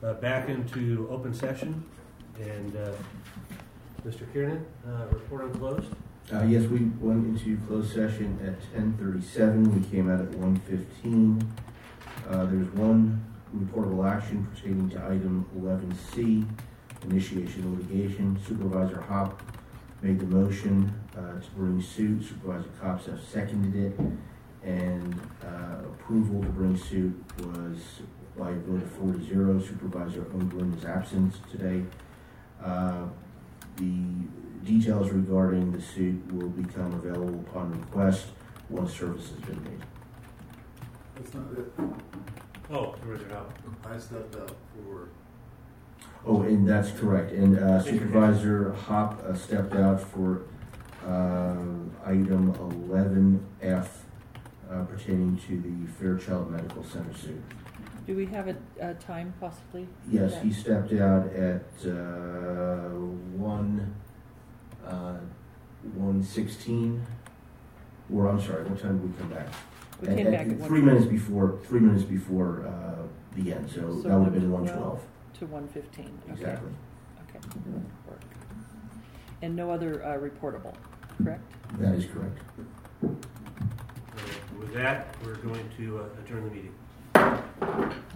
back into open session, and Mr. Kiernan, report on closed. Yes, we went into closed session at 10:37. We came out at 1:15. There's one reportable action pertaining to item 11C, initiation of litigation. Supervisor Hop made the motion to bring suit. Supervisor Kopseff seconded it, and approval to bring suit was by a vote of 4-0. Supervisor Oglin is absent today. The details regarding the suit will become available upon request once service has been made. That's not it. Oh, Supervisor Hop. I stepped out for... Oh, and that's correct. And Supervisor Hop stepped out for item 11F pertaining to the Fairchild Medical Center suit. Do we have a time possibly? Yes, he stepped out at 1:16. Or I'm sorry, what time did we come back? We came back at 3 minutes before. 3 minutes before the end. So that would have been 1:12 to 1:15. Exactly. Okay. And no other reportable, correct? That is correct. With that, we're going to adjourn the meeting.